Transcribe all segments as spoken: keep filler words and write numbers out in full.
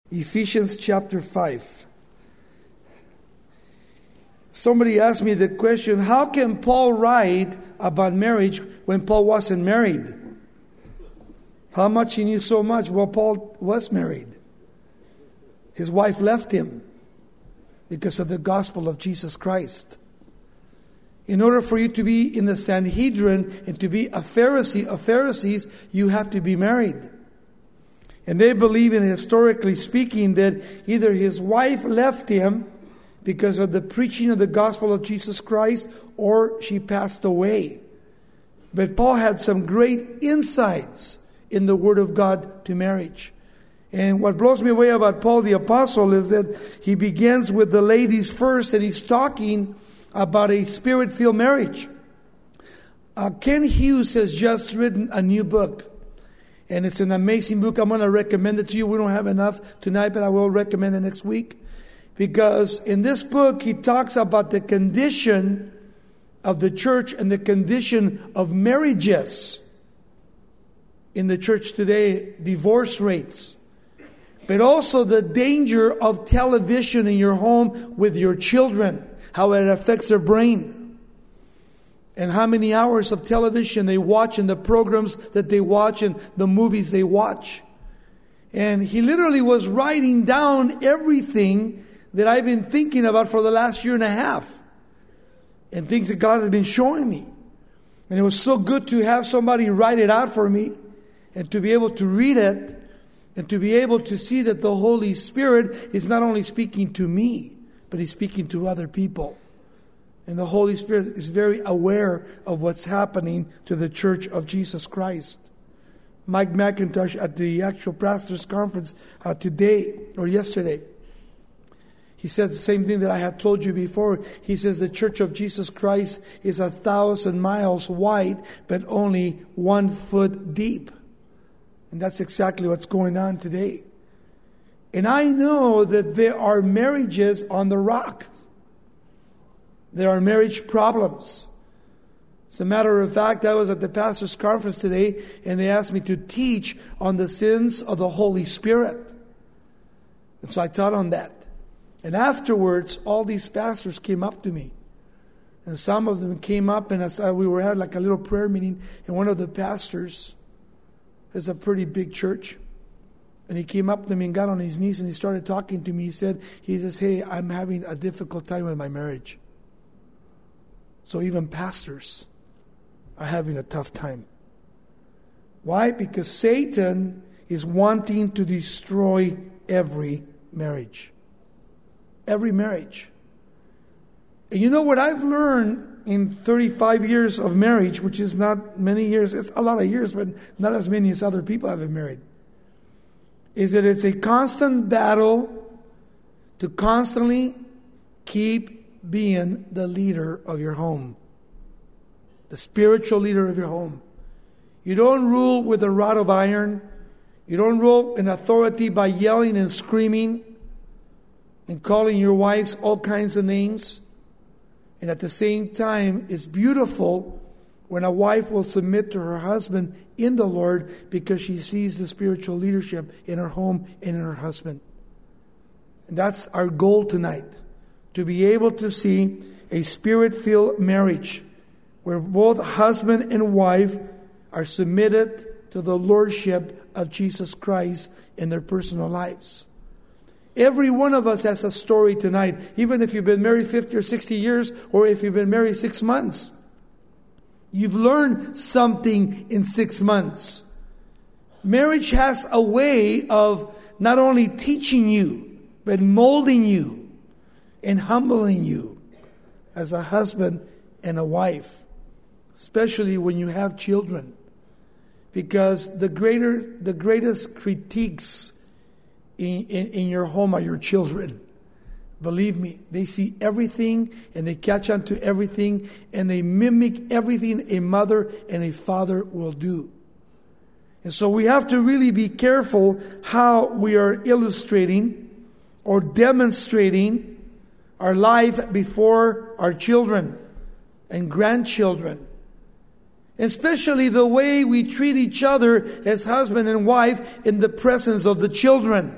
Ephesians chapter five. Somebody asked me the question, how can Paul write about marriage when Paul wasn't married? How much he knew so much? Well, Paul was married. His wife left him because of the gospel of Jesus Christ. In order for you to be in the Sanhedrin and to be a Pharisee of Pharisees, you have to be married. And they believe in, historically speaking, that either his wife left him because of the preaching of the gospel of Jesus Christ, or she passed away. But Paul had some great insights in the Word of God to marriage. And what blows me away about Paul the Apostle is that he begins with the ladies first, and he's talking about a spirit-filled marriage. Uh, Ken Hughes has just written a new book. And it's an amazing book. I'm going to recommend it to you. We don't have enough tonight, but I will recommend it next week. Because in this book, he talks about the condition of the church and the condition of marriages in the church today, divorce rates. But also the danger of television in your home with your children, how it affects their brain. And how many hours of television they watch and the programs that they watch and the movies they watch. And he literally was writing down everything that I've been thinking about for the last year and a half. And things that God has been showing me. And it was so good to have somebody write it out for me. And to be able to read it. And to be able to see that the Holy Spirit is not only speaking to me, but He's speaking to other people. And the Holy Spirit is very aware of what's happening to the church of Jesus Christ. Mike McIntosh at the actual pastors' conference uh, today or yesterday, he said the same thing that I had told you before. He says the church of Jesus Christ is a thousand miles wide, but only one foot deep. And that's exactly what's going on today. And I know that there are marriages on the rock. There are marriage problems. As a matter of fact, I was at the pastor's conference today, and they asked me to teach on the sins of the Holy Spirit. And so I taught on that. And afterwards, all these pastors came up to me. And some of them came up, and as we were having like a little prayer meeting, and one of the pastors is a pretty big church. And he came up to me and got on his knees, and he started talking to me. He said, he says, hey, I'm having a difficult time with my marriage. So even pastors are having a tough time. Why? Because Satan is wanting to destroy every marriage. Every marriage. And you know what I've learned in thirty-five years of marriage, which is not many years, it's a lot of years, but not as many as other people have been married, is that it's a constant battle to constantly keep being the leader of your home. The spiritual leader of your home. You don't rule with a rod of iron. You don't rule in authority by yelling and screaming and calling your wives all kinds of names. And at the same time, it's beautiful when a wife will submit to her husband in the Lord because she sees the spiritual leadership in her home and in her husband. And that's our goal tonight. To be able to see a spirit-filled marriage where both husband and wife are submitted to the lordship of Jesus Christ in their personal lives. Every one of us has a story tonight, even if you've been married fifty or sixty years, or if you've been married six months. You've learned something in six months. Marriage has a way of not only teaching you, but molding you and humbling you as a husband and a wife, especially when you have children. Because the greater, the greatest critiques in, in, in your home are your children. Believe me, they see everything and they catch on to everything and they mimic everything a mother and a father will do. And so we have to really be careful how we are illustrating or demonstrating our life before our children and grandchildren. Especially the way we treat each other as husband and wife in the presence of the children.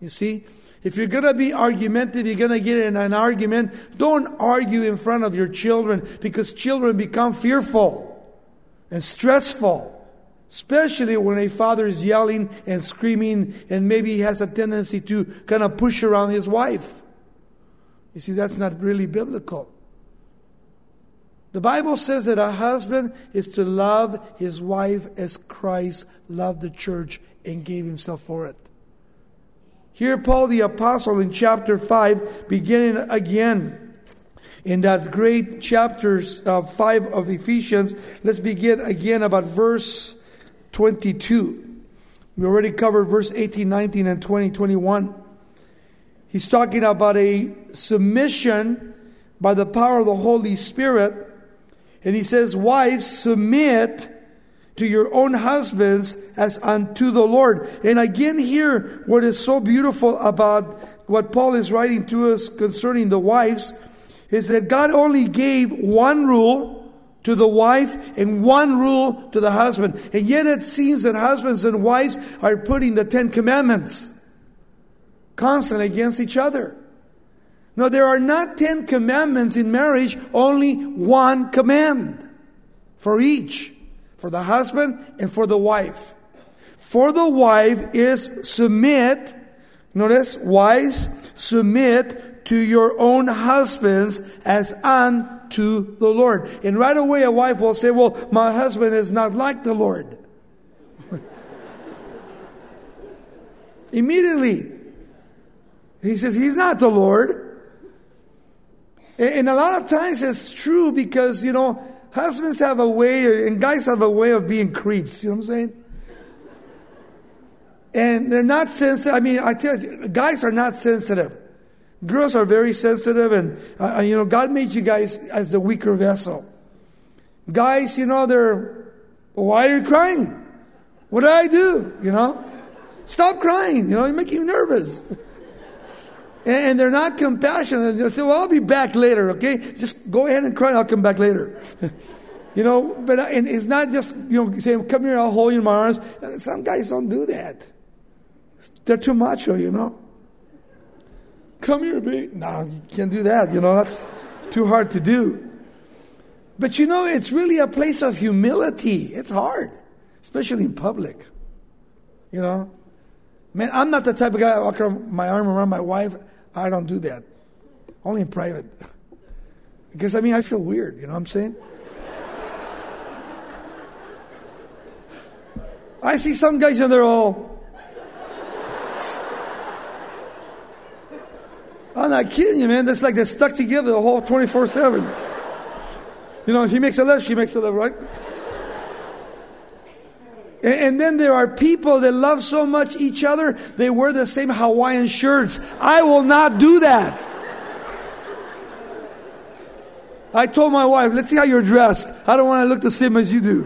You see? If you're going to be argumentative, you're going to get in an argument, don't argue in front of your children, because children become fearful and stressful. Especially when a father is yelling and screaming, and maybe he has a tendency to kind of push around his wife. You see, that's not really biblical. The Bible says that a husband is to love his wife as Christ loved the church and gave himself for it. Here Paul the Apostle in chapter five, beginning again in that great chapter uh, five of Ephesians, let's begin again about verse twenty-two. We already covered verse eighteen, nineteen, and twenty, twenty-one. He's talking about a submission by the power of the Holy Spirit. And he says, wives, submit to your own husbands as unto the Lord. And again here, what is so beautiful about what Paul is writing to us concerning the wives is that God only gave one rule to the wife and one rule to the husband. And yet it seems that husbands and wives are putting the Ten Commandments constantly against each other. No, there are not ten commandments in marriage, only one command for each, for the husband and for the wife. For the wife is submit, notice, wives, submit to your own husbands as unto the Lord. And right away a wife will say, well, my husband is not like the Lord. Immediately, he says, he's not the Lord. And a lot of times it's true because, you know, husbands have a way, and guys have a way of being creeps. You know what I'm saying? And they're not sensitive. I mean, I tell you, guys are not sensitive. Girls are very sensitive, and, uh, you know, God made you guys as the weaker vessel. Guys, you know, they're, why are you crying? What did I do? You know? Stop crying. You know, you make you nervous. And they're not compassionate. They'll say, well, I'll be back later, okay? Just go ahead and cry and I'll come back later. You know, but and it's not just, you know, saying, come here, I'll hold you in my arms. Some guys don't do that. They're too macho, you know. Come here, baby. No, you can't do that. You know, that's too hard to do. But you know, it's really a place of humility. It's hard, especially in public. You know. Man, I'm not the type of guy I walk around my arm around my wife. I don't do that. Only in private. Because, I mean, I feel weird. You know what I'm saying? I see some guys and they're all... I'm not kidding you, man. That's like they're stuck together the whole twenty-four seven. You know, he makes a left, she makes a left, right? And then there are people that love so much each other, they wear the same Hawaiian shirts. I will not do that. I told my wife, let's see how you're dressed. I don't want to look the same as you do.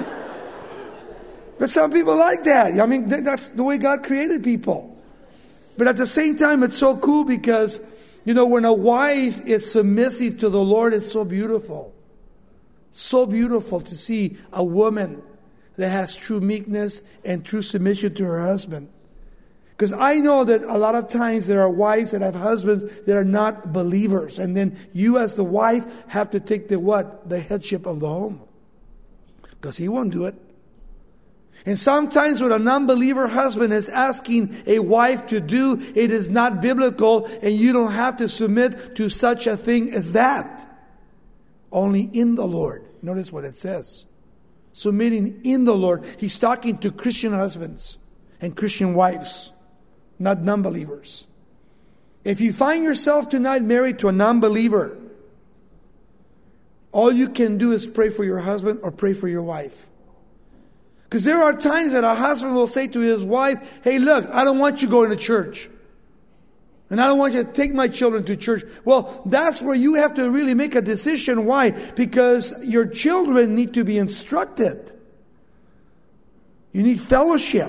But some people like that. I mean, that's the way God created people. But at the same time, it's so cool because, you know, when a wife is submissive to the Lord, it's so beautiful. So beautiful to see a woman that has true meekness and true submission to her husband. Because I know that a lot of times there are wives that have husbands that are not believers. And then you as the wife have to take the what? The headship of the home. Because he won't do it. And sometimes what a non-believer husband is asking a wife to do, it is not biblical, and you don't have to submit to such a thing as that. Only in the Lord. Notice what it says. Submitting in the Lord. He's talking to Christian husbands and Christian wives, not non-believers. If you find yourself tonight married to a non-believer, all you can do is pray for your husband or pray for your wife. Because there are times that a husband will say to his wife, hey, look, I don't want you going to church. And I don't want you to take my children to church. Well, that's where you have to really make a decision. Why? Because your children need to be instructed. You need fellowship.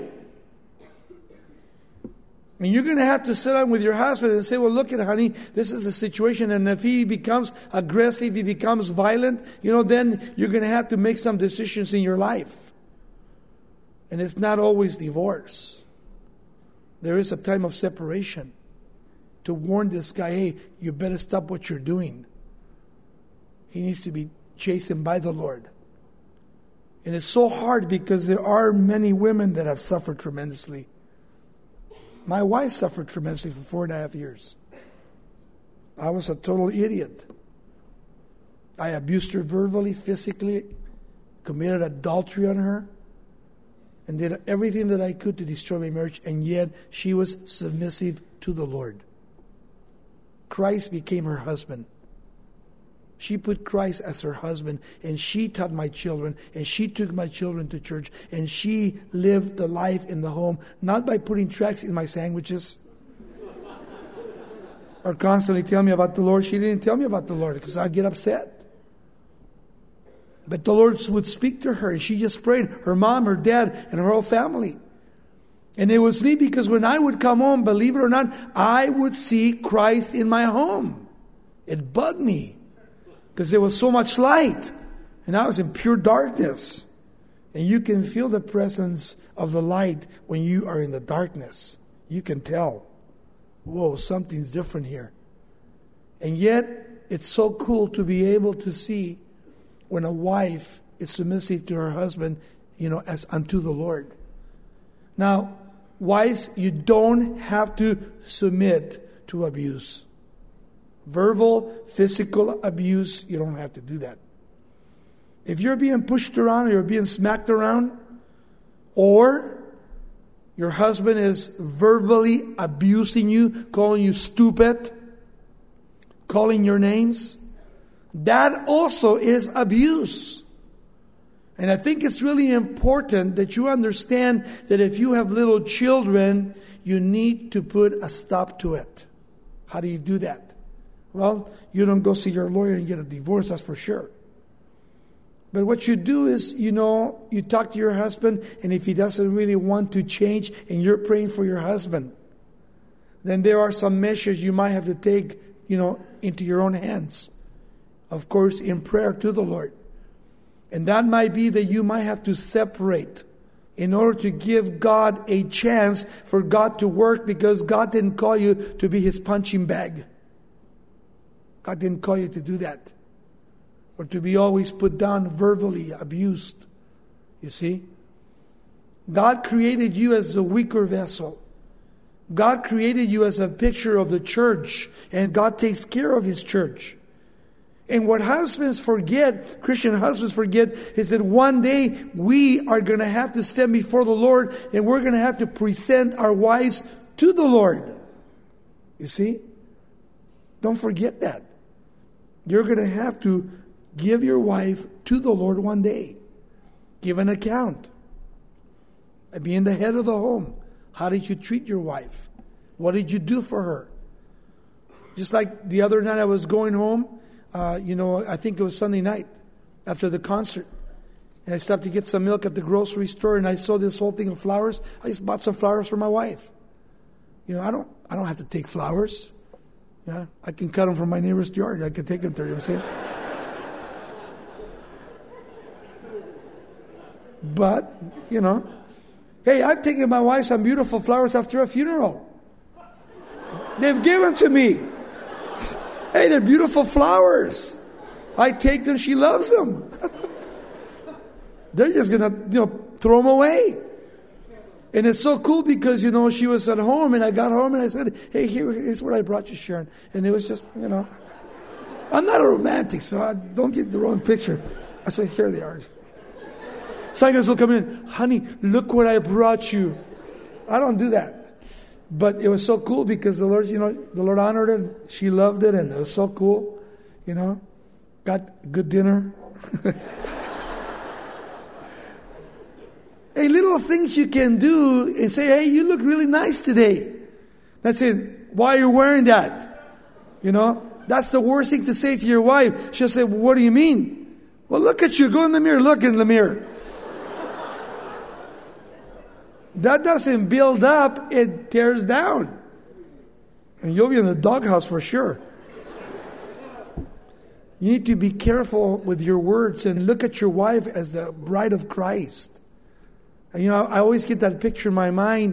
I mean, you're going to have to sit down with your husband and say, well, look at honey, this is the situation. And if he becomes aggressive, he becomes violent, you know, then you're going to have to make some decisions in your life. And it's not always divorce. there is a time of separation to warn this guy, hey, you better stop what you're doing. He needs to be chastened by the Lord. And it's so hard because there are many women that have suffered tremendously. My wife suffered tremendously for four and a half years. I was a total idiot. I abused her verbally, physically, committed adultery on her, and did everything that I could to destroy my marriage, and yet she was submissive to the Lord. Christ became her husband. She put Christ as her husband, and she taught my children, and she took my children to church, and she lived the life in the home, not by putting tracts in my sandwiches or constantly telling me about the Lord. She didn't tell me about the Lord because I'd get upset. But the Lord would speak to her, and she just prayed, her mom, her dad, and her whole family. And it was neat because when I would come home, believe it or not, I would see Christ in my home. It bugged me because there was so much light, and I was in pure darkness. And you can feel the presence of the light when you are in the darkness. You can tell, whoa, something's different here. And yet, it's so cool to be able to see when a wife is submissive to her husband, you know, as unto the Lord. Now, wives, you don't have to submit to abuse. Verbal, physical abuse, you don't have to do that. If you're being pushed around or you're being smacked around, or your husband is verbally abusing you, calling you stupid, calling your names, that also is abuse. And I think it's really important that you understand that if you have little children, you need to put a stop to it. How do you do that? Well, you don't go see your lawyer and get a divorce, that's for sure. But what you do is, you know, you talk to your husband, and if he doesn't really want to change and you're praying for your husband, then there are some measures you might have to take, you know, into your own hands. Of course, in prayer to the Lord. And that might be that you might have to separate in order to give God a chance for God to work, because God didn't call you to be His punching bag. God didn't call you to do that. Or to be always put down, verbally abused. You see? God created you as a weaker vessel. God created you as a picture of the church. And God takes care of His church. And what husbands forget, Christian husbands forget, is that one day we are going to have to stand before the Lord, and we're going to have to present our wives to the Lord. You see? Don't forget that. You're going to have to give your wife to the Lord one day. Give an account. Being the head of the home. How did you treat your wife? What did you do for her? Just like the other night I was going home. Uh, you know, I think it was Sunday night after the concert. And I stopped to get some milk at the grocery store, and I saw this whole thing of flowers. I just bought some flowers for my wife. You know, I don't I don't have to take flowers. Yeah, I can cut them from my neighbor's yard. I can take them to her, you know what I'm saying? But, you know, hey, I've taken my wife some beautiful flowers after a funeral. They've given to me. Hey, they're beautiful flowers. I take them, she loves them. They're just going to, you know, throw them away. And it's so cool because, you know, she was at home, and I got home and I said, hey, here, here's what I brought you, Sharon. And it was just, you know, I'm not a romantic, so I don't get the wrong picture. I said, here they are. Some guys will come in, honey, look what I brought you. I don't do that. But it was so cool because the Lord, you know, the Lord honored it. She loved it, and it was so cool. You know, got good dinner. Hey, little things you can do and say, hey, you look really nice today. That's it. Why are you wearing that? You know, that's the worst thing to say to your wife. She'll say, well, what do you mean? Well, look at you. Go in the mirror. Look in the mirror. That doesn't build up, it tears down. And you'll be in the doghouse for sure. You need to be careful with your words and look at your wife as the bride of Christ. And, you know, I always get that picture in my mind,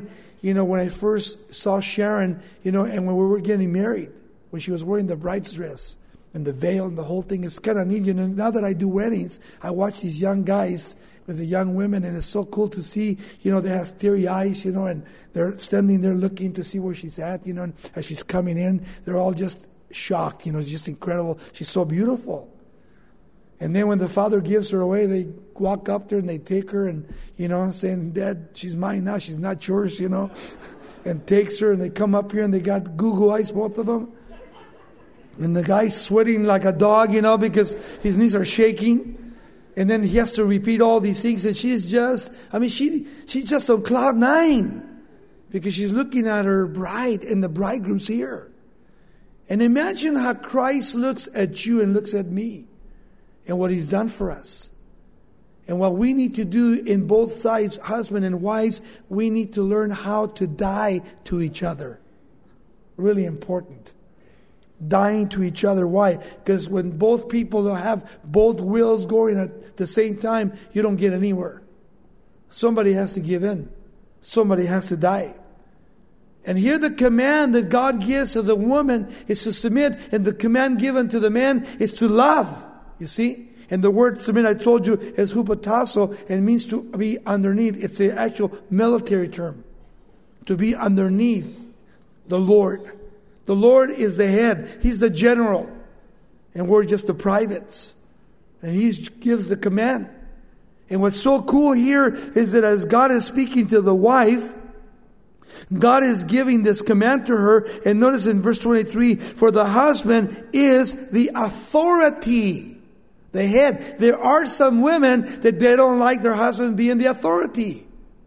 you know, when I first saw Sharon, you know, and when we were getting married, when she was wearing the bride's dress and the veil and the whole thing. It's kind of neat. You know, now that I do weddings, I watch these young guys with the young women, and it's so cool to see, you know, they have teary eyes, you know, and they're standing there looking to see where she's at, you know, and as she's coming in, they're all just shocked, you know, it's just incredible. She's so beautiful. And then when the father gives her away, they walk up there and they take her and, you know, saying, Dad, she's mine now, she's not yours, you know, and takes her, and they come up here and they got goo-goo eyes, both of them. And the guy's sweating like a dog, you know, because his knees are shaking. And then he has to repeat all these things. And she's just, I mean, she she's just on cloud nine. Because she's looking at her bride and the bridegroom's here. And imagine how Christ looks at you and looks at me. And what He's done for us. And what we need to do in both sides, husband and wives, we need to learn how to die to each other. Really important. Dying to each other. Why? Because when both people have both wills going at the same time, you don't get anywhere. Somebody has to give in. Somebody has to die. And here the command that God gives to the woman is to submit, and the command given to the man is to love. You see? And the word submit, I told you, is hupotasso, and means to be underneath. It's the actual military term. To be underneath the Lord. The Lord is the head. He's the general. And we're just the privates. And He gives the command. And what's so cool here is that as God is speaking to the wife, God is giving this command to her. And notice in verse twenty-three, for the husband is the authority. The head. There are some women that they don't like their husband being the authority.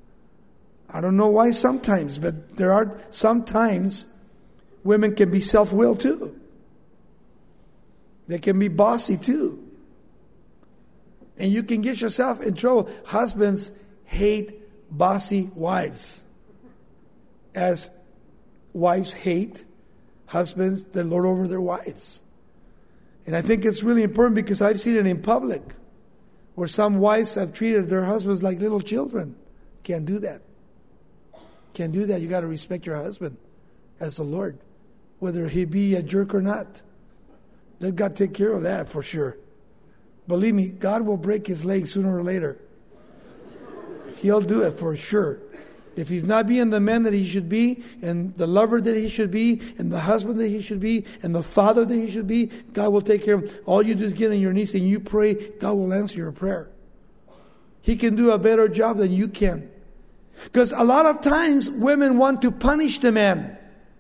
I don't know why sometimes, but there are sometimes women can be self-willed too. They can be bossy too. And you can get yourself in trouble. Husbands hate bossy wives. As wives hate husbands that lord over their wives. And I think it's really important because I've seen it in public. Where some wives have treated their husbands like little children. Can't do that. Can't do that. You got to respect your husband as the Lord. Whether he be a jerk or not. Let God take care of that for sure. Believe me, God will break his leg sooner or later. He'll do it for sure. If he's not being the man that he should be, and the lover that he should be, and the husband that he should be, and the father that he should be, God will take care of him. All you do is get on your knees and you pray, God will answer your prayer. He can do a better job than you can. Because a lot of times women want to punish the man.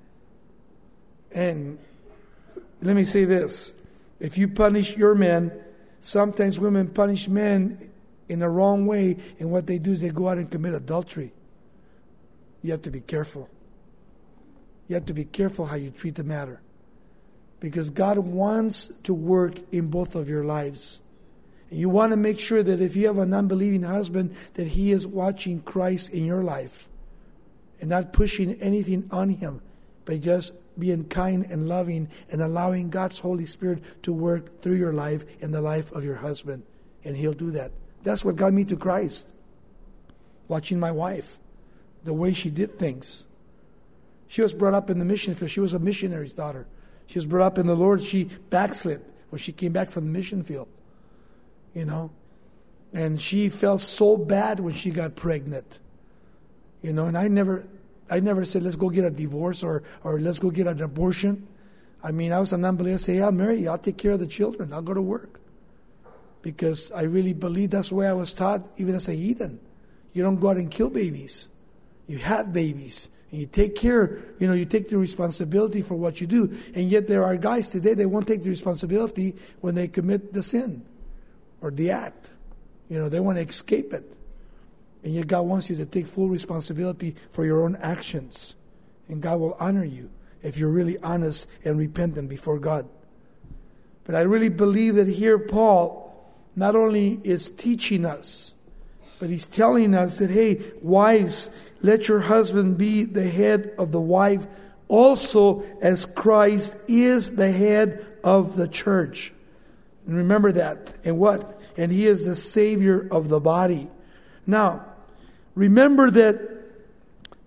And let me say this. If you punish your man, sometimes women punish men in the wrong way. And what they do is they go out and commit adultery. You have to be careful. You have to be careful how you treat the matter. Because God wants to work in both of your lives. And you want to make sure that if you have an unbelieving husband, that he is watching Christ in your life. And not pushing anything on him. But just being kind and loving and allowing God's Holy Spirit to work through your life and the life of your husband. And he'll do that. That's what got me to Christ. Watching my wife. The way she did things. She was brought up in the mission field. She was a missionary's daughter. She was brought up in the Lord. She backslid when she came back from the mission field. You know. And she felt so bad when she got pregnant. You know, and I never... I never said, let's go get a divorce or, or let's go get an abortion. I mean, I was an unbeliever. I say, I'll marry you. I'll take care of the children. I'll go to work. Because I really believe that's the way I was taught, even as a heathen. You don't go out and kill babies. You have babies. And you take care, you know, you take the responsibility for what you do. And yet there are guys today, they won't take the responsibility when they commit the sin or the act. You know, they want to escape it. And yet God wants you to take full responsibility for your own actions. And God will honor you if you're really honest and repentant before God. But I really believe that here Paul not only is teaching us, but he's telling us that, hey, wives, let your husband be the head of the wife, also as Christ is the head of the church. And remember that. And what? And he is the Savior of the body. Now, remember that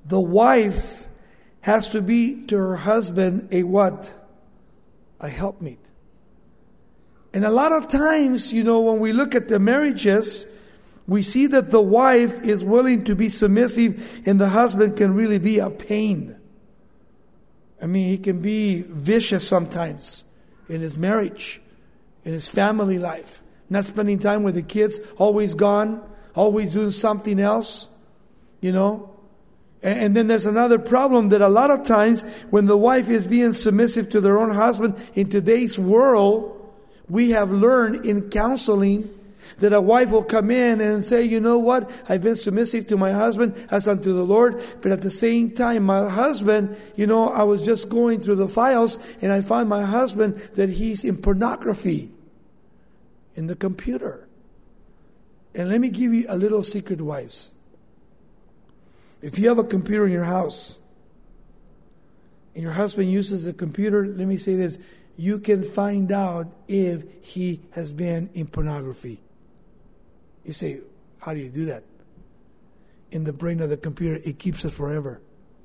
The wife has to be to her husband a what? A helpmeet. And a lot of times, you know, when we look at the marriages, we see that the wife is willing to be submissive and the husband can really be a pain. I mean, he can be vicious sometimes in his marriage, in his family life. Not spending time with the kids, always gone, always doing something else, you know. And, and then there's another problem that a lot of times when the wife is being submissive to their own husband in today's world, we have learned in counseling that a wife will come in and say, you know what, I've been submissive to my husband as unto the Lord, but at the same time, my husband, you know, I was just going through the files and I found my husband that he's in pornography in the computer. And let me give you a little secret, wives. If you have a computer in your house and your husband uses the computer, let me say this, you can find out if he has been in pornography. You say, how do you do that? In the brain of the computer, it keeps it forever.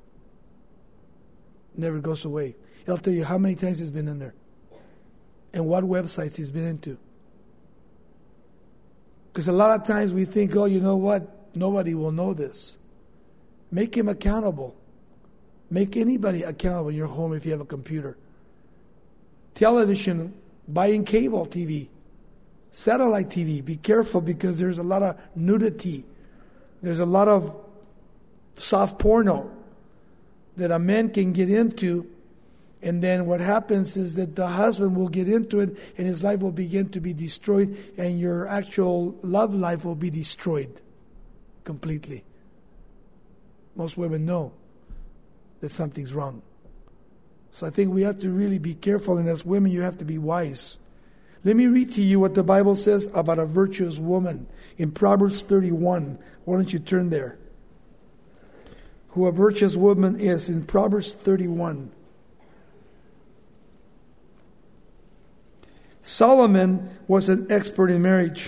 Never goes away. It'll tell you how many times he's been in there and what websites he's been into. Because a lot of times we think, oh, you know what? Nobody will know this. Make him accountable. Make anybody accountable in your home if you have a computer. Television, buying cable T V. Satellite T V. Be careful because there's a lot of nudity. There's a lot of soft porno that a man can get into. And then what happens is that the husband will get into it and his life will begin to be destroyed and your actual love life will be destroyed completely. Most women know that something's wrong. So I think we have to really be careful, and as women you have to be wise. Let me read to you what the Bible says about a virtuous woman in Proverbs thirty-one. Why don't you turn there? Who a virtuous woman is in Proverbs thirty-one. Solomon was an expert in marriage.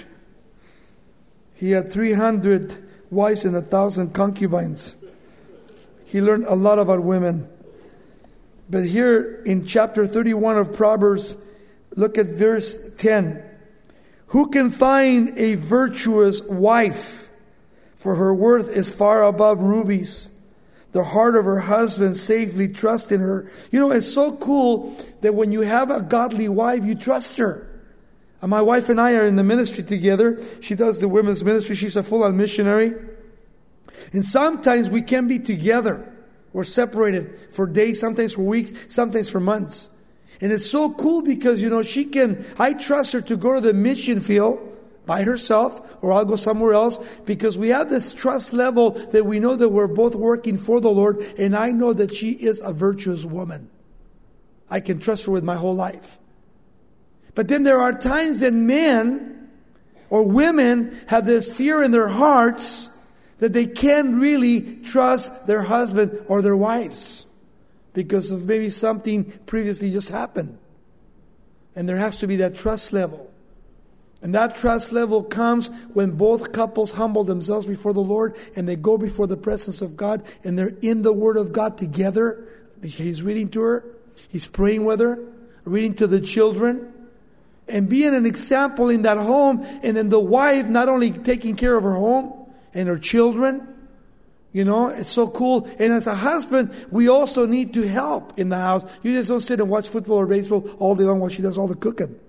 He had three hundred wives and one thousand concubines. He learned a lot about women. But here in chapter thirty-one of Proverbs, look at verse ten. Who can find a virtuous wife? For her worth is far above rubies. The heart of her husband safely trusts in her. You know, it's so cool that when you have a godly wife, you trust her. And my wife and I are in the ministry together. She does the women's ministry. She's a full-on missionary. And sometimes we can be together. We're separated for days, sometimes for weeks, sometimes for months. And it's so cool because, you know, she can, I trust her to go to the mission field by herself, or I'll go somewhere else, because we have this trust level that we know that we're both working for the Lord, and I know that she is a virtuous woman. I can trust her with my whole life. But then there are times that men or women have this fear in their hearts that they can't really trust their husband or their wives because of maybe something previously just happened. And there has to be that trust level. And that trust level comes when both couples humble themselves before the Lord and they go before the presence of God and they're in the Word of God together. He's reading to her. He's praying with her. Reading to the children. And being an example in that home. And then the wife not only taking care of her home and her children. You know, it's so cool. And as a husband, we also need to help in the house. You just don't sit and watch football or baseball all day long while she does all the cooking.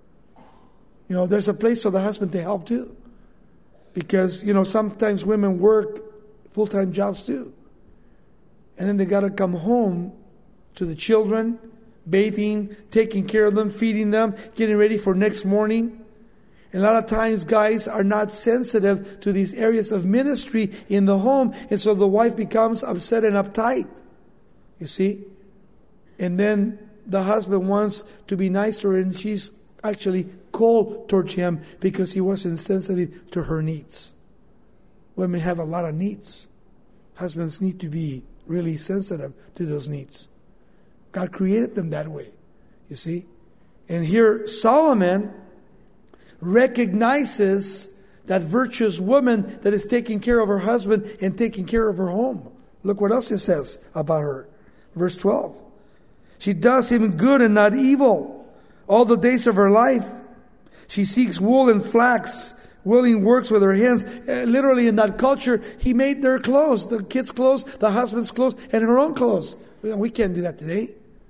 You know, there's a place for the husband to help too. Because, you know, sometimes women work full-time jobs too. And then they got to come home to the children, bathing, taking care of them, feeding them, getting ready for next morning. And a lot of times guys are not sensitive to these areas of ministry in the home. And so the wife becomes upset and uptight. You see? And then the husband wants to be nice to her and she's actually cold towards him because he wasn't sensitive to her needs. Women have a lot of needs. Husbands need to be really sensitive to those needs. God created them that way, you see. And here Solomon recognizes that virtuous woman that is taking care of her husband and taking care of her home. Look what else it says about her. Verse twelve. She does him good and not evil all the days of her life. She seeks wool and flax, willing works with her hands. Uh, literally in that culture, he made their clothes, the kids' clothes, the husband's clothes, and her own clothes. We can't do that today.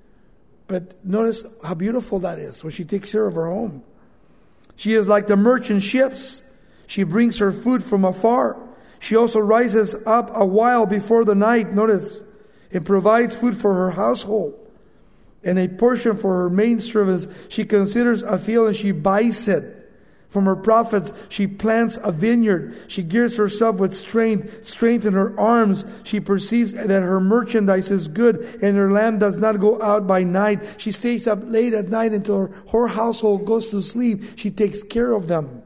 But notice how beautiful that is when she takes care of her home. She is like the merchant ships. She brings her food from afar. She also rises up a while before the night, notice, and provides food for her household and a portion for her maid servants. She considers a field and she buys it. From her profits, she plants a vineyard. She gears herself with strength, strength in her arms. She perceives that her merchandise is good and her lamp does not go out by night. She stays up late at night until her, her household goes to sleep. She takes care of them.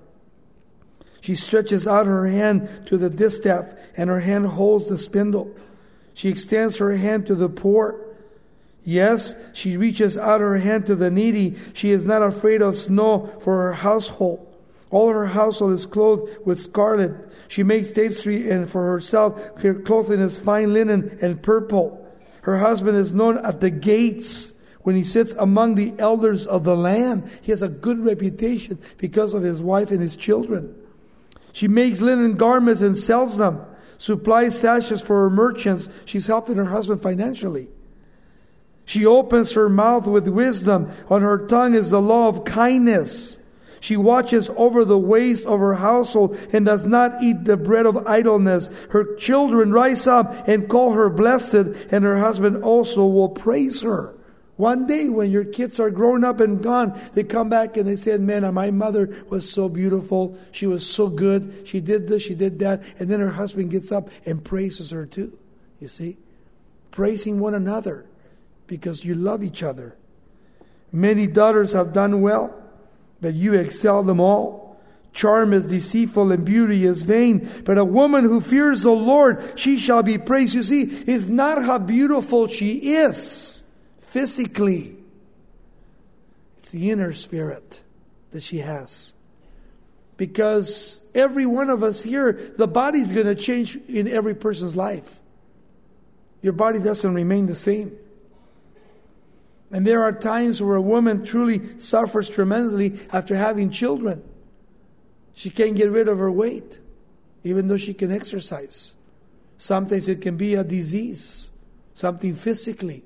She stretches out her hand to the distaff and her hand holds the spindle. She extends her hand to the poor. Yes, she reaches out her hand to the needy. She is not afraid of snow for her household. All her household is clothed with scarlet. She makes tapestry, and for herself her clothing is fine linen and purple. Her husband is known at the gates when he sits among the elders of the land. He has a good reputation because of his wife and his children. She makes linen garments and sells them, supplies sashes for her merchants. She's helping her husband financially. She opens her mouth with wisdom. On her tongue is the law of kindness. She watches over the ways of her household and does not eat the bread of idleness. Her children rise up and call her blessed, and her husband also will praise her. One day when your kids are grown up and gone, they come back and they say, man, my mother was so beautiful. She was so good. She did this, she did that. And then her husband gets up and praises her too. You see? Praising one another because you love each other. Many daughters have done well, but you excel them all. Charm is deceitful and beauty is vain. But a woman who fears the Lord, she shall be praised. You see, it's not how beautiful she is physically. It's the inner spirit that she has. Because every one of us here, the body's going to change in every person's life. Your body doesn't remain the same. And there are times where a woman truly suffers tremendously after having children. She can't get rid of her weight, even though she can exercise. Sometimes it can be a disease, something physically.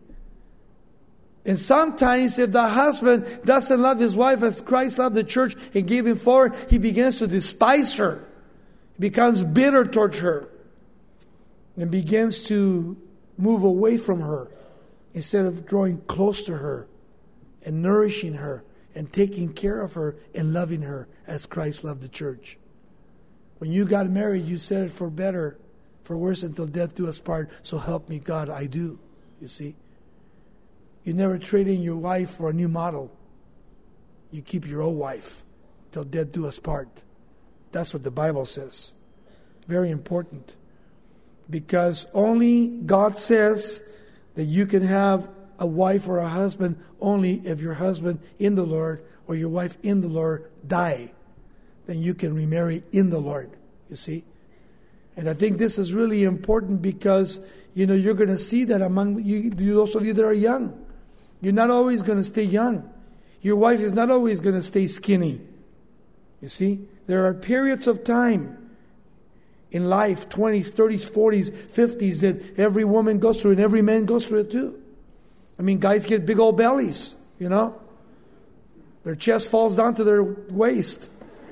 And sometimes if the husband doesn't love his wife as Christ loved the church and gave him forward, he begins to despise her. He becomes bitter towards her. And begins to move away from her, instead of drawing close to her and nourishing her and taking care of her and loving her as Christ loved the church. When you got married, you said, for better, for worse, until death do us part, so help me God, I do. You see? You never trade in your wife for a new model. You keep your old wife till death do us part. That's what the Bible says. Very important. Because only God says that you can have a wife or a husband only if your husband in the Lord or your wife in the Lord die. Then you can remarry in the Lord, you see. And I think this is really important because, you know, you're going to see that among you, those of you that are young. You're not always going to stay young. Your wife is not always going to stay skinny. You see, there are periods of time in life, twenties, thirties, forties, fifties, that every woman goes through and every man goes through it too. I mean, guys get big old bellies, you know. Their chest falls down to their waist.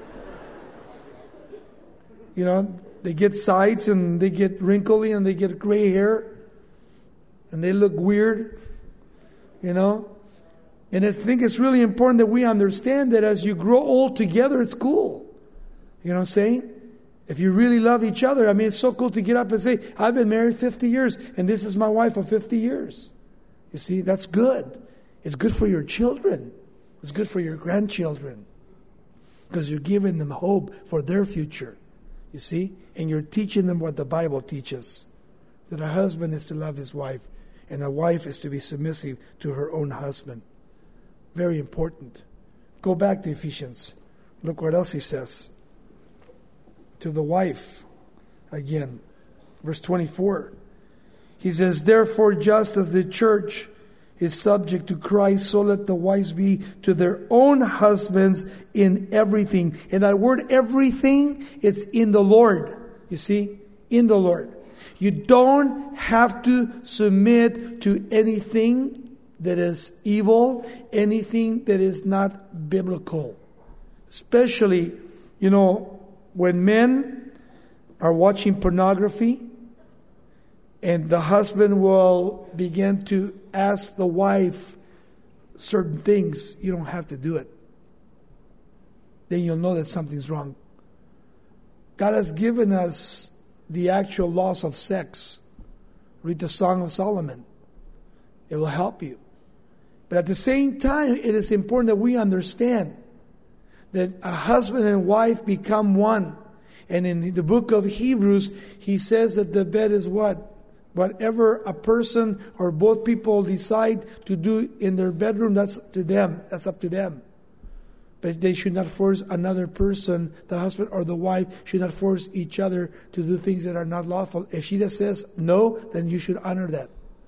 You know, they get sides and they get wrinkly and they get gray hair. And they look weird, you know. And I think it's really important that we understand that as you grow old together, it's cool. You know what I'm saying? If you really love each other, I mean, it's so cool to get up and say, I've been married fifty years, and this is my wife of fifty years. You see, that's good. It's good for your children. It's good for your grandchildren. Because you're giving them hope for their future. You see? And you're teaching them what the Bible teaches. That a husband is to love his wife, and a wife is to be submissive to her own husband. Very important. Go back to Ephesians. Look what else he says. To the wife, again, verse twenty-four. He says, therefore, just as the church is subject to Christ, so let the wives be to their own husbands in everything. And that word everything, it's in the Lord. You see? In the Lord. You don't have to submit to anything that is evil, anything that is not biblical. Especially, you know, when men are watching pornography, and the husband will begin to ask the wife certain things, you don't have to do it. Then you'll know that something's wrong. God has given us the actual laws of sex. Read the Song of Solomon. It will help you. But at the same time, it is important that we understand that a husband and wife become one. And in the book of Hebrews, he says that the bed is what? Whatever a person or both people decide to do in their bedroom, that's to them. That's up to them. But they should not force another person, the husband or the wife, should not force each other to do things that are not lawful. If she just says no, then you should honor that.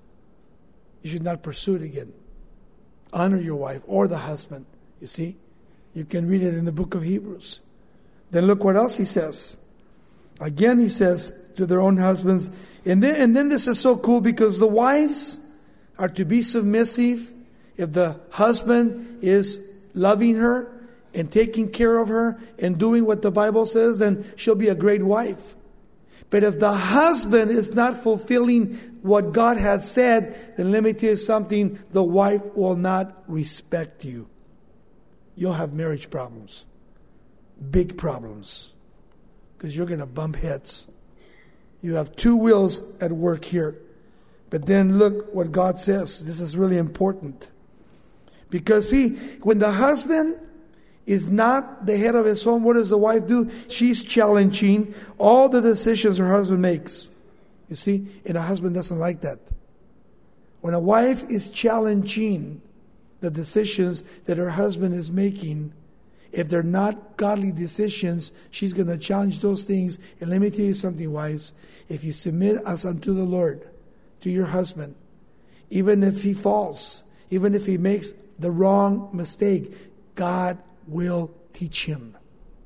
You should not pursue it again. Honor your wife or the husband. You see? You can read it in the book of Hebrews. Then look what else he says. Again, he says to their own husbands. And then, and then this is so cool because the wives are to be submissive. If the husband is loving her and taking care of her and doing what the Bible says, then she'll be a great wife. But if the husband is not fulfilling what God has said, then let me tell you something, the wife will not respect you. You'll have marriage problems. Big problems. Because you're going to bump heads. You have two wheels at work here. But then look what God says. This is really important. Because see, when the husband is not the head of his home, what does the wife do? She's challenging all the decisions her husband makes. You see? And a husband doesn't like that. When a wife is challenging the decisions that her husband is making, if they're not godly decisions, she's going to challenge those things. And let me tell you something, wives. If you submit as unto the Lord, to your husband, even if he falls, even if he makes the wrong mistake, God will teach him.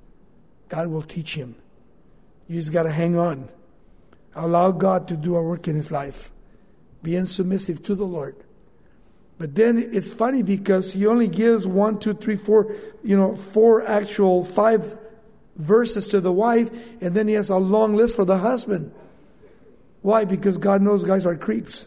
God will teach him. You just got to hang on. Allow God to do a work in his life. Being submissive to the Lord. But then it's funny because he only gives one, two, three, four, you know, four actual five verses to the wife, and then he has a long list for the husband. Why? Because God knows guys are creeps.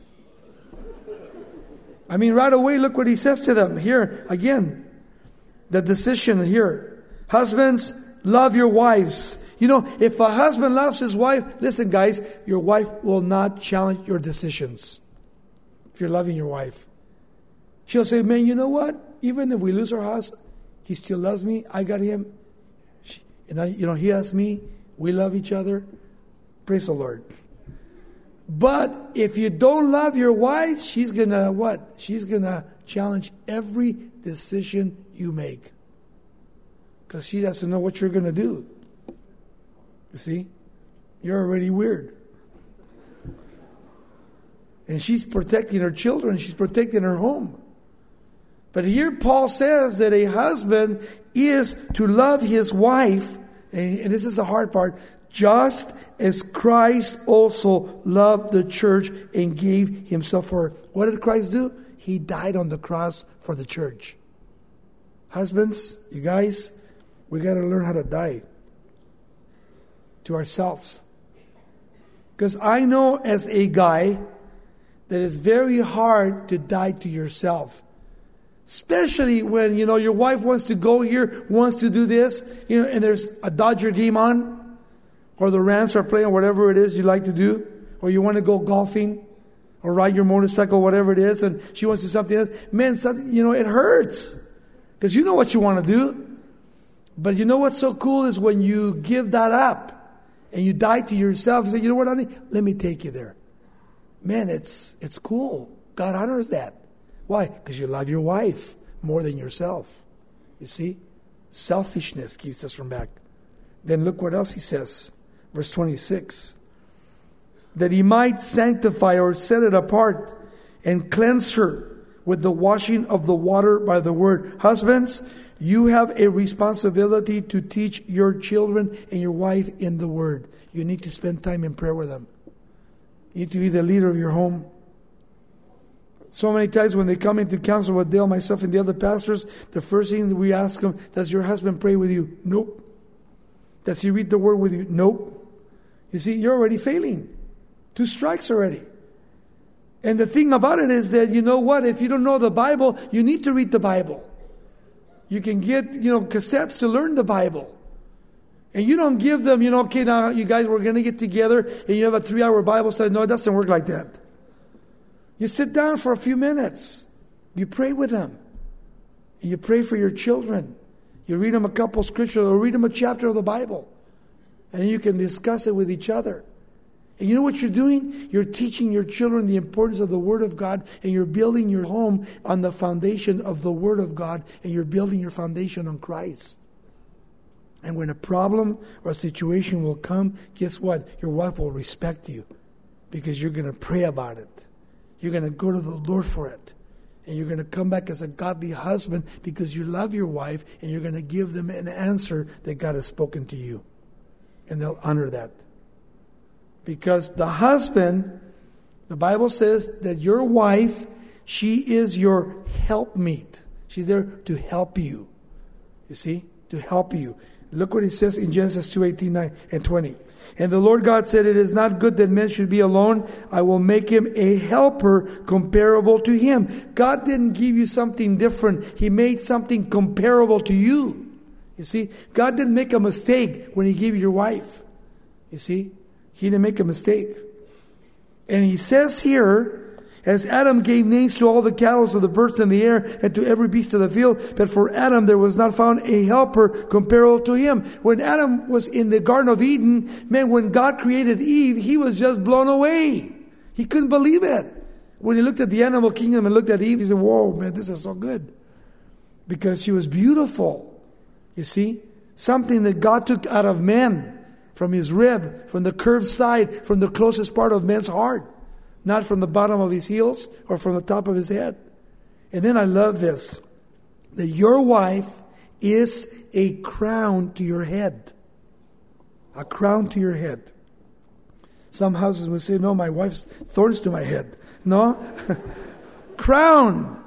I mean, right away, look what he says to them. Here, again, the decision here. Husbands, love your wives. You know, if a husband loves his wife, listen, guys, your wife will not challenge your decisions. If you're loving your wife. She'll say, man, you know what? Even if we lose our house, he still loves me. I got him. She, and I, you know, he has me. We love each other. Praise the Lord. But if you don't love your wife, she's going to what? She's going to challenge every decision you make. Because she doesn't know what you're going to do. You see? You're already weird. And she's protecting her children. She's protecting her home. But here Paul says that a husband is to love his wife, and this is the hard part, just as Christ also loved the church and gave himself for her. What did Christ do? He died on the cross for the church. Husbands, you guys, we got to learn how to die to ourselves. Because I know as a guy that it's very hard to die to yourself. Especially when, you know, your wife wants to go here, wants to do this, you know, and there's a Dodger game on, or the Rams are playing, whatever it is you like to do, or you want to go golfing, or ride your motorcycle, whatever it is, and she wants to do something else. Man, something, you know, it hurts. Because you know what you want to do. But you know what's so cool is when you give that up, and you die to yourself, and say, you know what, honey, let me take you there. Man, it's it's cool. God honors that. Why? Because you love your wife more than yourself. You see? Selfishness keeps us from back. Then look what else he says. Verse twenty-six. that he might sanctify or set it apart and cleanse her with the washing of the water by the word. Husbands, you have a responsibility to teach your children and your wife in the word. You need to spend time in prayer with them. You need to be the leader of your home. So many times when they come into counsel with Dale, myself, and the other pastors, the first thing that we ask them, does your husband pray with you? Nope. Does he read the word with you? Nope. You see, you're already failing. Two strikes already. And the thing about it is that, you know what, if you don't know the Bible, you need to read the Bible. You can get, you know, cassettes to learn the Bible. And you don't give them, you know, okay, now you guys, we're going to get together and you have a three-hour Bible study. No, it doesn't work like that. You sit down for a few minutes. You pray with them. And you pray for your children. You read them a couple scriptures or read them a chapter of the Bible. And you can discuss it with each other. And you know what you're doing? You're teaching your children the importance of the Word of God, and you're building your home on the foundation of the Word of God, and you're building your foundation on Christ. And when a problem or a situation will come, guess what? Your wife will respect you because you're going to pray about it. You're going to go to the Lord for it. And you're going to come back as a godly husband because you love your wife, and you're going to give them an answer that God has spoken to you. And they'll honor that. Because the husband, the Bible says that your wife, she is your helpmeet. She's there to help you. You see? To help you. Look what it says in Genesis two, eighteen and twenty. And the Lord God said, it is not good that man should be alone. I will make him a helper comparable to him. God didn't give you something different. He made something comparable to you. You see? God didn't make a mistake when he gave you your wife. You see? He didn't make a mistake. And he says here, as Adam gave names to all the cattle, to the birds in the air, and to every beast of the field, but for Adam there was not found a helper comparable to him. When Adam was in the Garden of Eden, man, when God created Eve, he was just blown away. He couldn't believe it. When he looked at the animal kingdom and looked at Eve, he said, whoa, man, this is so good. Because she was beautiful. You see? Something that God took out of man. From his rib, from the curved side, from the closest part of man's heart. Not from the bottom of his heels or from the top of his head. And then I love this. That your wife is a crown to your head. A crown to your head. Some houses will say, no, my wife's thorns to my head. No. Crown.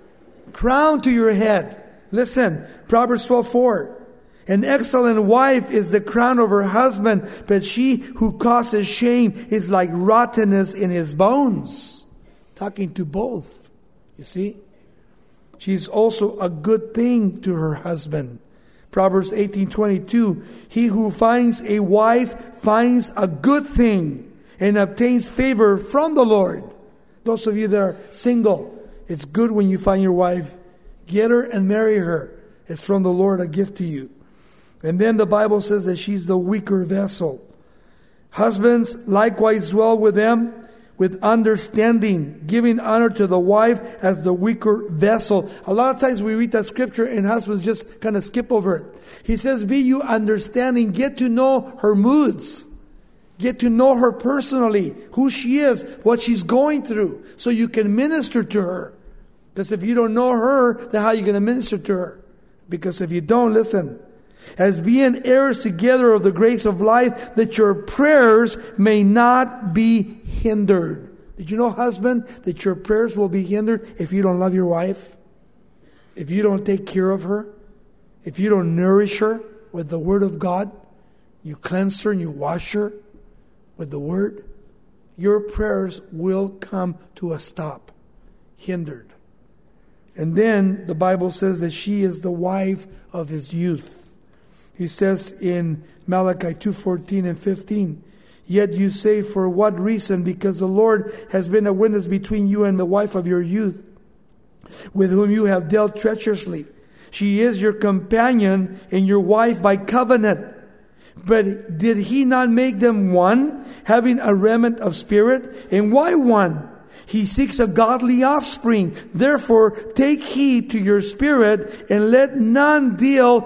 Crown to your head. Listen, Proverbs twelve four. An excellent wife is the crown of her husband, but she who causes shame is like rottenness in his bones. Talking to both, you see. She's also a good thing to her husband. Proverbs eighteen twenty-two. He who finds a wife finds a good thing and obtains favor from the Lord. Those of you that are single, it's good when you find your wife. Get her and marry her. It's from the Lord, a gift to you. And then the Bible says that she's the weaker vessel. Husbands, likewise dwell with them with understanding, giving honor to the wife as the weaker vessel. A lot of times we read that scripture and husbands just kind of skip over it. He says, be you understanding, get to know her moods. Get to know her personally, who she is, what she's going through, so you can minister to her. Because if you don't know her, then how are you going to minister to her? Because if you don't, listen, as being heirs together of the grace of life, that your prayers may not be hindered. Did you know, husband, that your prayers will be hindered if you don't love your wife? If you don't take care of her? If you don't nourish her with the Word of God? You cleanse her and you wash her with the Word? Your prayers will come to a stop. Hindered. And then the Bible says that she is the wife of his youth. He says in Malachi two fourteen and fifteen, yet you say, for what reason? Because the Lord has been a witness between you and the wife of your youth, with whom you have dealt treacherously. She is your companion and your wife by covenant. But did he not make them one, having a remnant of spirit? And why one? He seeks a godly offspring. Therefore, take heed to your spirit, and let none deal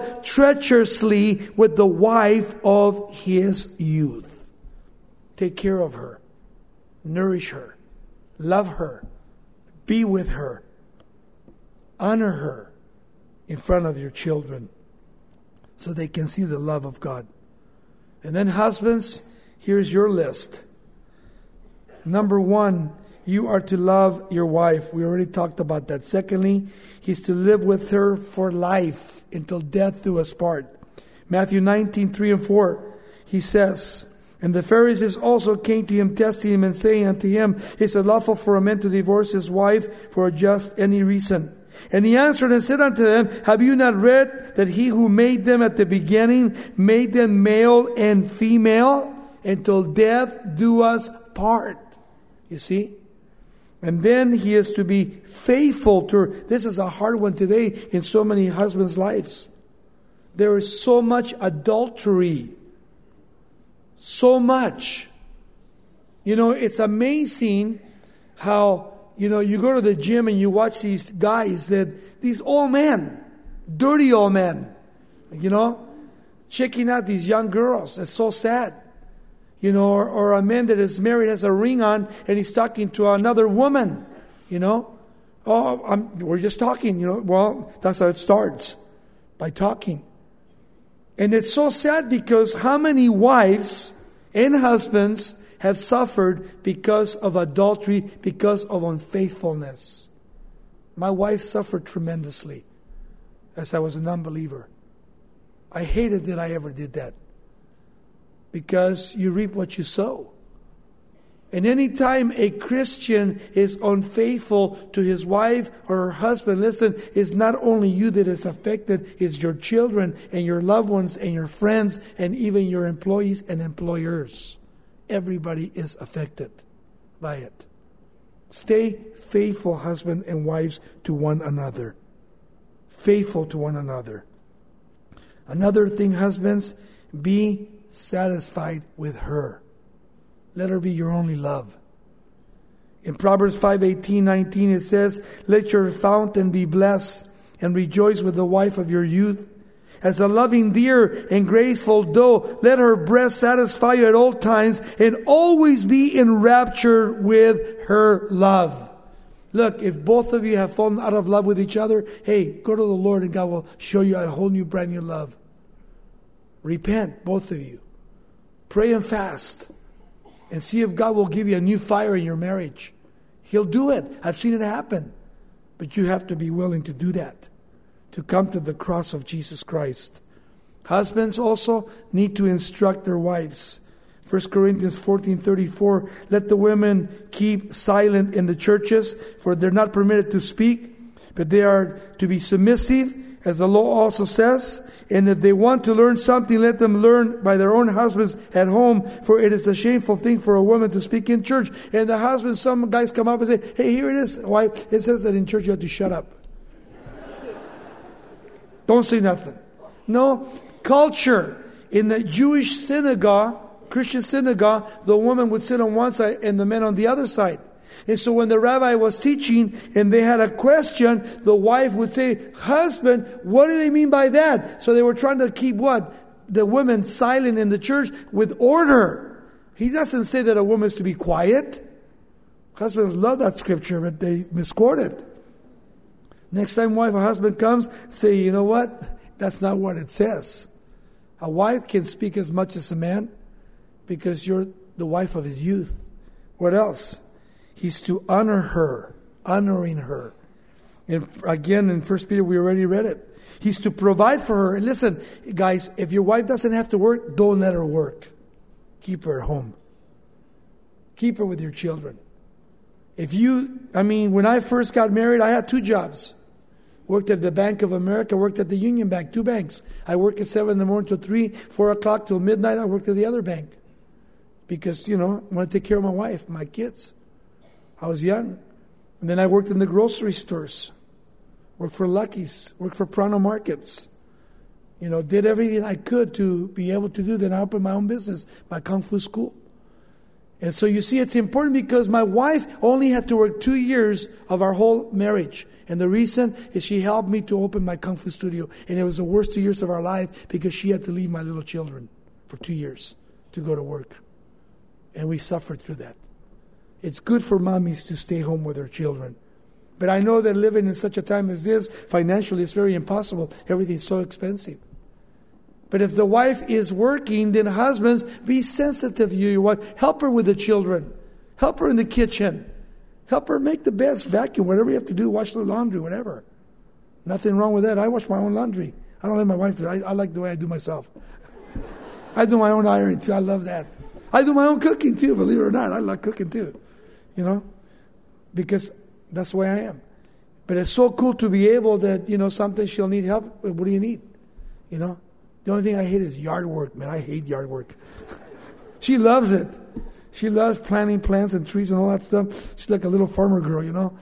treacherously with the wife of his youth. Take care of her. nourish her, love her, be with her, honor her in front of your children so they can see the love of God. And then husbands, here's your list. Number one, you are to love your wife. We already talked about that. Secondly, he's to live with her for life until death do us part. Matthew nineteen, three and four, he says, and the Pharisees also came to him, testing him and saying unto him, is it lawful for a man to divorce his wife for just any reason? And he answered and said unto them, have you not read that he who made them at the beginning made them male and female? Until death do us part. You see? And then he is to be faithful to her. This is a hard one today in so many husbands' lives. There is so much adultery. So much. You know, it's amazing how, you know, you go to the gym and you watch these guys that, these old men, dirty old men, you know, checking out these young girls. It's so sad. You know, or, or a man that is married has a ring on and he's talking to another woman, you know. Oh, I'm, we're just talking, you know. Well, that's how it starts, by talking. And it's so sad because how many wives and husbands have suffered because of adultery, because of unfaithfulness. My wife suffered tremendously as I was an unbeliever. I hated that I ever did that. Because you reap what you sow. And anytime a Christian is unfaithful to his wife or her husband, listen, it's not only you that is affected, it's your children and your loved ones and your friends and even your employees and employers. Everybody is affected by it. Stay faithful, husband and wives, to one another. Faithful to one another. Another thing, husbands, be satisfied with her. Let her be your only love. In Proverbs five, eighteen, nineteen it says, let your fountain be blessed and rejoice with the wife of your youth. As a loving deer and graceful doe, let her breast satisfy you at all times and always be enraptured with her love. Look, if both of you have fallen out of love with each other, hey, go to the Lord and God will show you a whole new brand new love. Repent, both of you. Pray and fast. And see if God will give you a new fire in your marriage. He'll do it. I've seen it happen. But you have to be willing to do that. To come to the cross of Jesus Christ. Husbands also need to instruct their wives. First Corinthians fourteen thirty-four, let the women keep silent in the churches, for they're not permitted to speak, but they are to be submissive, as the law also says. And if they want to learn something, let them learn by their own husbands at home, for it is a shameful thing for a woman to speak in church. And the husbands, some guys come up and say, hey, here it is. Why? It says that in church you have to shut up. Don't say nothing. No, culture. In the Jewish synagogue, Christian synagogue, the woman would sit on one side and the men on the other side. And so when the rabbi was teaching and they had a question, the wife would say, husband, what do they mean by that? So they were trying to keep what? The women silent in the church with order. He doesn't say that a woman is to be quiet. Husbands love that scripture, but they misquote it. Next time wife or husband comes, say, you know what? That's not what it says. A wife can speak as much as a man because you're the wife of his youth. What else? He's to honor her, honoring her. And again, in First Peter, we already read it. He's to provide for her. And listen, guys, if your wife doesn't have to work, don't let her work. Keep her at home. Keep her with your children. If you, I mean, when I first got married, I had two jobs. Worked at the Bank of America, worked at the Union Bank, two banks. I worked at seven in the morning till three, four o'clock till midnight, I worked at the other bank. Because, you know, I want to take care of my wife, my kids. I was young. And then I worked in the grocery stores. Worked for Lucky's. Worked for Prano Markets. You know, did everything I could to be able to do that. I opened my own business, my Kung Fu school. And so you see, it's important because my wife only had to work two years of our whole marriage. And the reason is she helped me to open my Kung Fu studio. And it was the worst two years of our life because she had to leave my little children for two years to go to work. And we suffered through that. It's good for mommies to stay home with their children. But I know that living in such a time as this, financially, it's very impossible. Everything's so expensive. But if the wife is working, then husbands, be sensitive to your wife. Help her with the children. Help her in the kitchen. Help her make the beds, vacuum, whatever you have to do, wash the laundry, whatever. Nothing wrong with that. I wash my own laundry. I don't let my wife do it. I, I like the way I do myself. I do my own ironing too. I love that. I do my own cooking too, believe it or not. I like cooking too. You know? Because that's the way I am. But it's so cool to be able that, you know, sometimes she'll need help. What do you need? You know? The only thing I hate is yard work, man. I hate yard work. She loves it. She loves planting plants and trees and all that stuff. She's like a little farmer girl, you know?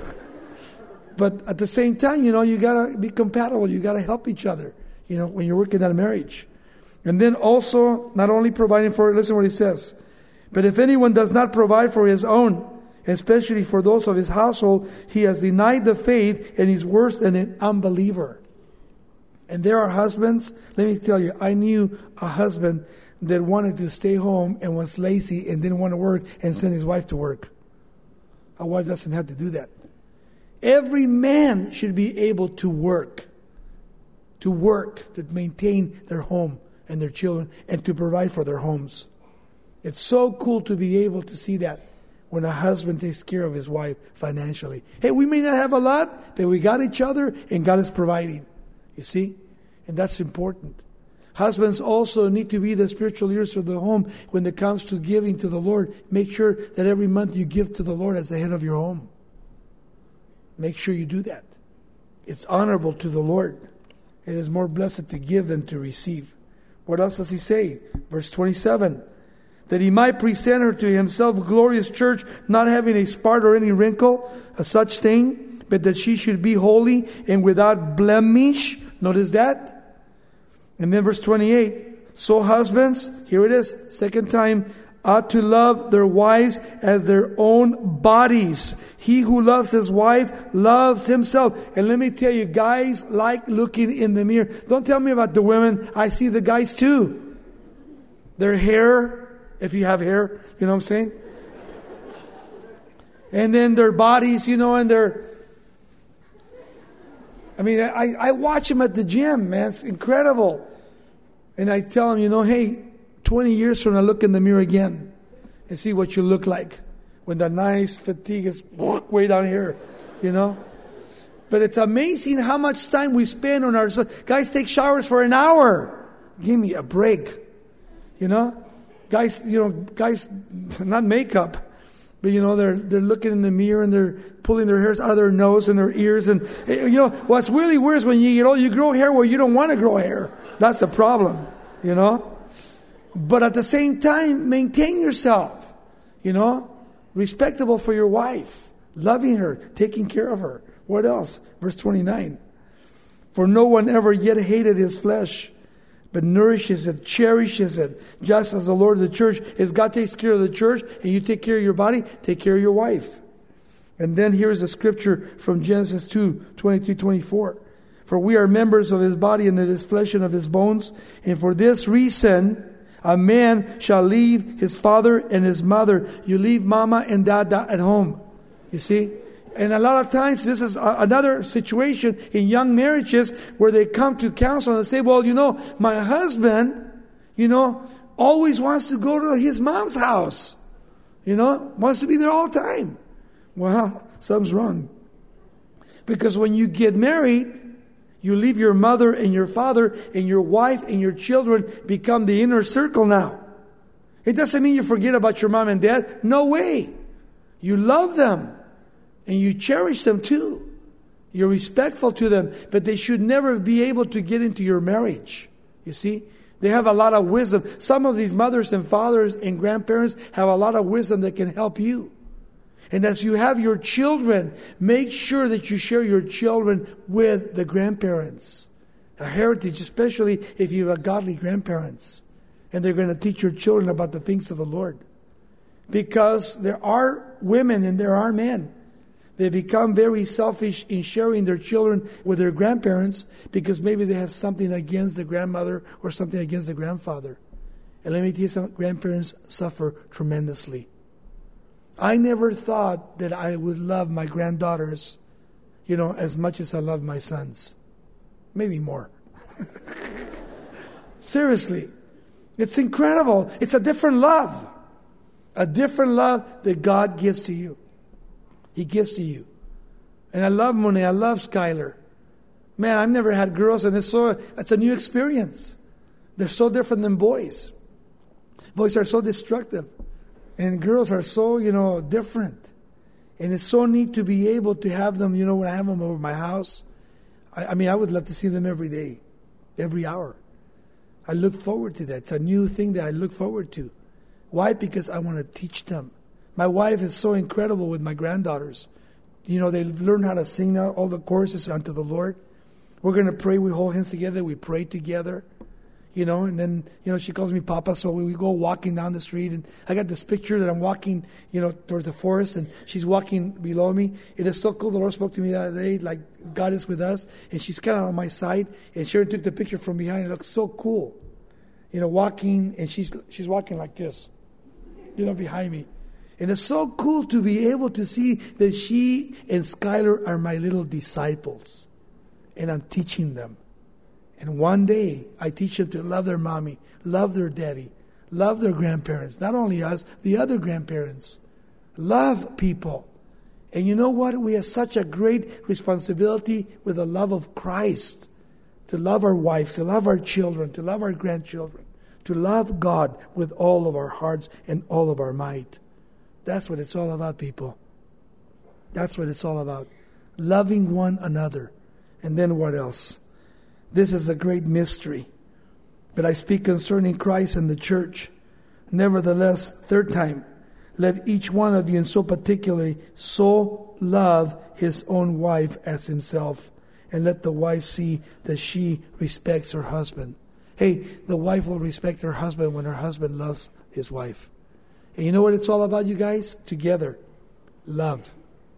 But at the same time, you know, you got to be compatible. You got to help each other, you know, when you're working at a marriage. And then also, not only providing for, listen what he says, but if anyone does not provide for his own, especially for those of his household, he has denied the faith and is worse than an unbeliever. And there are husbands, let me tell you, I knew a husband that wanted to stay home and was lazy and didn't want to work and send his wife to work. A wife doesn't have to do that. Every man should be able to work, to work, to maintain their home and their children, and to provide for their homes. It's so cool to be able to see that when a husband takes care of his wife financially. Hey, we may not have a lot, but we got each other and God is providing. You see? And that's important. Husbands also need to be the spiritual leaders of the home when it comes to giving to the Lord. Make sure that every month you give to the Lord as the head of your home. Make sure you do that. It's honorable to the Lord. It is more blessed to give than to receive. What else does he say? Verse twenty-seven. That he might present her to himself a glorious church, not having a spot or any wrinkle, a such thing, but that she should be holy and without blemish. Notice that. And then verse twenty-eight. So husbands, here it is, second time, ought to love their wives as their own bodies. He who loves his wife loves himself. And let me tell you, guys like looking in the mirror. Don't tell me about the women. I see the guys too. Their hair, if you have hair, you know what I'm saying? And then their bodies, you know, and their... I mean, I, I watch them at the gym, man. It's incredible. And I tell them, you know, hey, twenty years from now, look in the mirror again and see what you look like when the nice fatigue is way down here, you know. But it's amazing how much time we spend on our... Guys take showers for an hour. Give me a break, you know. Guys, you know, guys, not makeup, but you know, they're they're looking in the mirror and they're pulling their hairs out of their nose and their ears. And you know, what's really weird is when you, you know, you grow hair where you don't want to grow hair. That's the problem, you know. But at the same time, maintain yourself, you know, respectable for your wife, loving her, taking care of her. What else? Verse twenty-nine. For no one ever yet hated his flesh, but nourishes it, cherishes it, just as the Lord of the church is. God takes care of the church, and you take care of your body, take care of your wife. And then here's a scripture from Genesis two, twenty-two, twenty-four. For we are members of his body and of his flesh and of his bones. And for this reason, a man shall leave his father and his mother. You leave mama and dada at home. You see? And a lot of times, this is a, another situation in young marriages where they come to counsel and say, well, you know, my husband, you know, always wants to go to his mom's house. You know, wants to be there all the time. Well, something's wrong. Because when you get married, you leave your mother and your father, and your wife and your children become the inner circle now. It doesn't mean you forget about your mom and dad. No way. You love them. And you cherish them too. You're respectful to them. But they should never be able to get into your marriage. You see? They have a lot of wisdom. Some of these mothers and fathers and grandparents have a lot of wisdom that can help you. And as you have your children, make sure that you share your children with the grandparents. A heritage, especially if you have godly grandparents. And they're going to teach your children about the things of the Lord. Because there are women and there are men. They become very selfish in sharing their children with their grandparents because maybe they have something against the grandmother or something against the grandfather. And let me tell you something, grandparents suffer tremendously. I never thought that I would love my granddaughters, you know, as much as I love my sons. Maybe more. Seriously. It's incredible. It's a different love. A different love that God gives to you. He gives to you. And I love Monet. I love Skylar. Man, I've never had girls, and it's so it's a new experience. They're so different than boys. Boys are so destructive. And girls are so, you know, different. And it's so neat to be able to have them, you know, when I have them over my house. I, I mean, I would love to see them every day, every hour. I look forward to that. It's a new thing that I look forward to. Why? Because I want to teach them. My wife is so incredible with my granddaughters. You know, they learn how to sing now, all the choruses unto the Lord. We're going to pray. We hold hands together. We pray together. You know, and then, you know, she calls me Papa, so we, we go walking down the street, and I got this picture that I'm walking, you know, towards the forest, and she's walking below me. It is so cool. The Lord spoke to me the other day, like God is with us, and she's kind of on my side, and Sharon took the picture from behind. It looks so cool. You know, walking, and she's she's walking like this, you know, behind me. And it's so cool to be able to see that she and Skylar are my little disciples, and I'm teaching them. And one day, I teach them to love their mommy, love their daddy, love their grandparents. Not only us, the other grandparents. Love people. And you know what? We have such a great responsibility with the love of Christ. To love our wives, to love our children, to love our grandchildren. To love God with all of our hearts and all of our might. That's what it's all about, people. That's what it's all about. Loving one another. And then what else? This is a great mystery. But I speak concerning Christ and the church. Nevertheless, third time, let each one of you, and so particularly, so love his own wife as himself. And let the wife see that she respects her husband. Hey, the wife will respect her husband when her husband loves his wife. And you know what it's all about, you guys? Together. Love.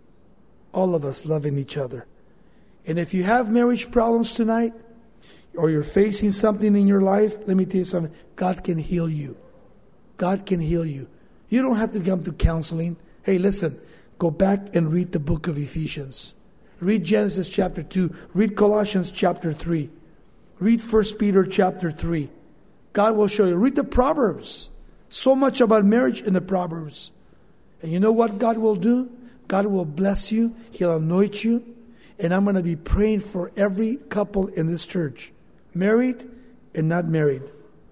All of us loving each other. And if you have marriage problems tonight, or you're facing something in your life, let me tell you something. God can heal you. God can heal you. You don't have to come to counseling. Hey, listen, go back and read the book of Ephesians. Read Genesis chapter two. Read Colossians chapter three. Read First Peter chapter three. God will show you. Read the Proverbs. So much about marriage in the Proverbs. And you know what God will do? God will bless you. He'll anoint you. And I'm going to be praying for every couple in this church. Married and not married.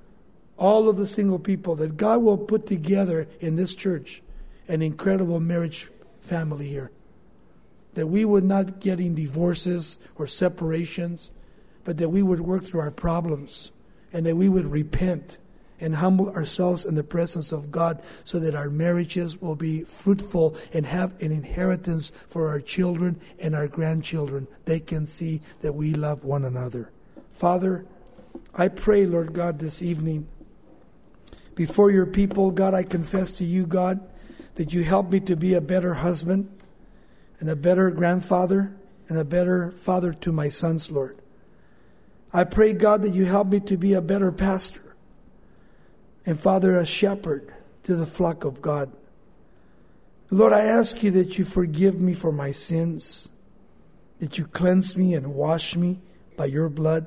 All of the single people that God will put together in this church. An incredible marriage family here. That we would not get in divorces or separations. But that we would work through our problems. And that we would repent. And humble ourselves in the presence of God. So that our marriages will be fruitful. And have an inheritance for our children and our grandchildren. They can see that we love one another. Father, I pray, Lord God, this evening, before your people, God, I confess to you, God, that you help me to be a better husband and a better grandfather and a better father to my sons, Lord. I pray, God, that you help me to be a better pastor and, Father, a shepherd to the flock of God. Lord, I ask you that you forgive me for my sins, that you cleanse me and wash me by your blood.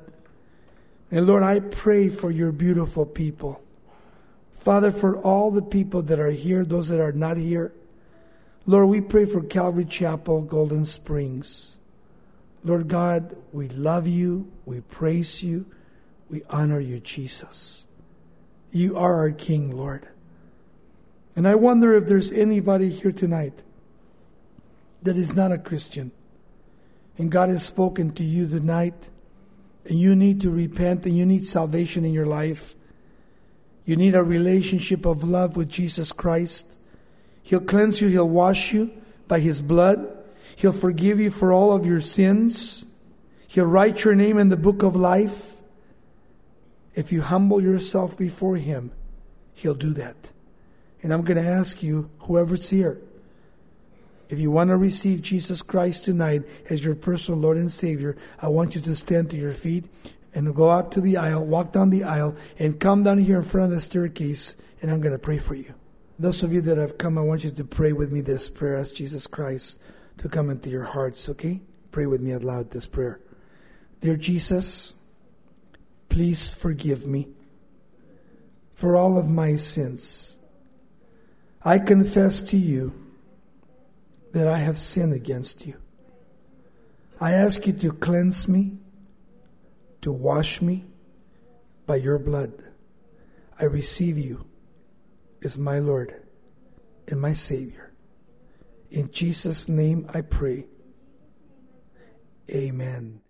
And Lord, I pray for your beautiful people. Father, for all the people that are here, those that are not here, Lord, we pray for Calvary Chapel, Golden Springs. Lord God, we love you, we praise you, we honor you, Jesus. You are our King, Lord. And I wonder if there's anybody here tonight that is not a Christian. And God has spoken to you tonight. And you need to repent, and you need salvation in your life. You need a relationship of love with Jesus Christ. He'll cleanse you, He'll wash you by His blood. He'll forgive you for all of your sins. He'll write your name in the book of life. If you humble yourself before Him, He'll do that. And I'm going to ask you, whoever's here, if you want to receive Jesus Christ tonight as your personal Lord and Savior, I want you to stand to your feet and go out to the aisle, walk down the aisle, and come down here in front of the staircase, and I'm going to pray for you. Those of you that have come, I want you to pray with me this prayer. Ask Jesus Christ to come into your hearts, okay? Pray with me out loud this prayer. Dear Jesus, please forgive me for all of my sins. I confess to you that I have sinned against you. I ask you to cleanse me, to wash me by your blood. I receive you as my Lord and my Savior. In Jesus' name I pray. Amen.